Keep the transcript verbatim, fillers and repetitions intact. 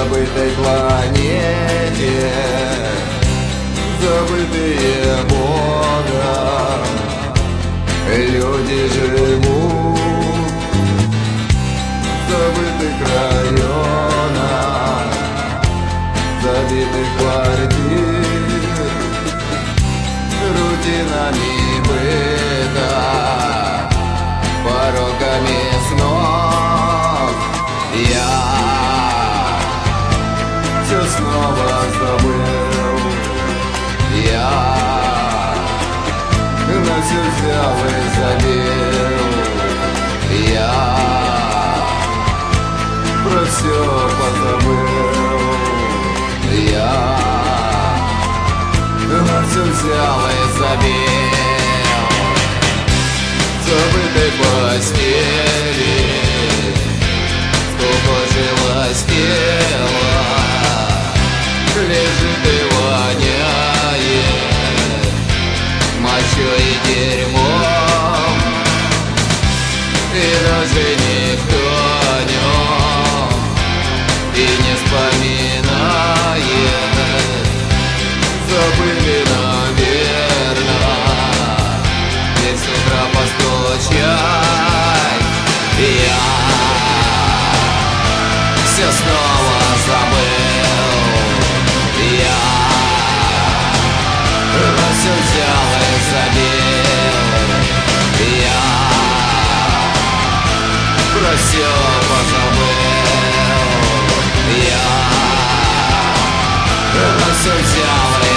забытой планете, забытые Богом, люди живут в забытых районах, забитых квартир, рутинами быта, пороками снов. Я все снова забыл, я на все взял и забил, я про все позабыл, я на все взял и забил. В забытой постели скукожилось тело, лежит и воняет мочой и дерьмом, и даже никто о нем и не вспоминает. Забыли, наверное, здесь с утра постучать. Я все снова забыл, я на все взял и забил, я про все позабыл, я на все взял и